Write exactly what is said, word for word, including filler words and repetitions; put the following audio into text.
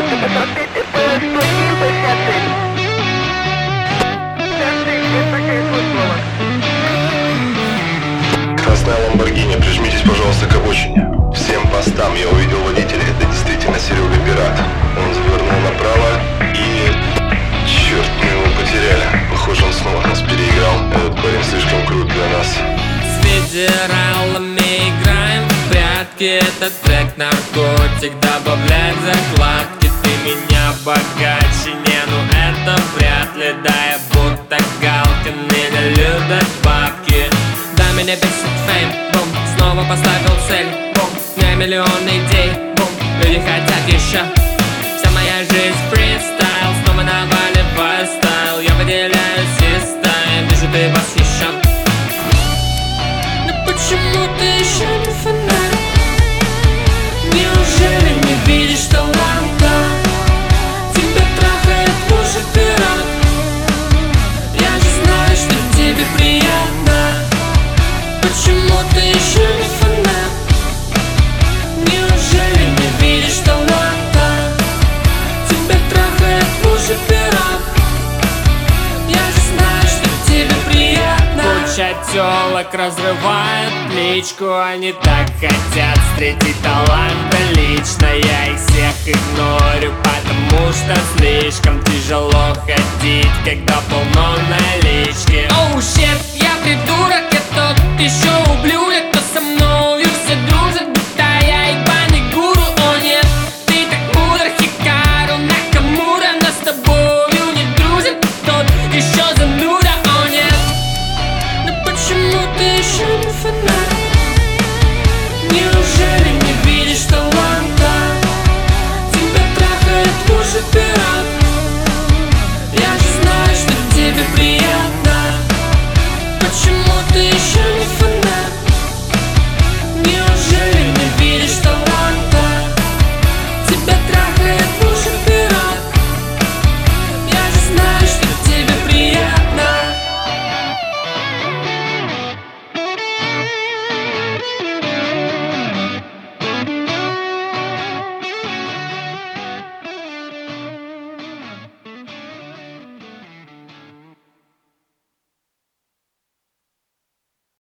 Красная Ламборгини, прижмитесь, пожалуйста, к обочине. Всем постам, я увидел водителя, это действительно Серега Пират. Он завернул направо и... Черт, мы его потеряли. Похоже, он снова нас переиграл. Этот парень слишком крут для нас. С федералами играем в прятки. Этот трек наркотик добавляет закладки. Ты меня богаче, не, ну это вряд ли. Да, я будто галка, меня любят бабки. Да, меня бесит фейм, бум. Снова поставил цель, бум. У меня миллион идей, бум. Люди хотят еще. Вся моя жизнь фристайл. Снова наваливаю стайл. Я выделяюсь из стаи. Вижу, ты восхищен. Но почему ты еще не фанат? Неужели не видишь таланта? Тебя трахает мужик пират. Я же знаю, что тебе приятно. Почему ты еще не фанат? Неужели не видишь таланта? Тебя трахает мужик пират. Я же знаю, что тебе приятно. Куча тёлок разрывает плечку. Они так хотят встретить таланта лично. Я их всех игнорю, потому что слишком тяжело ходить, когда полно налички. Оу, щет, я придурок, я тот еще ублюдок.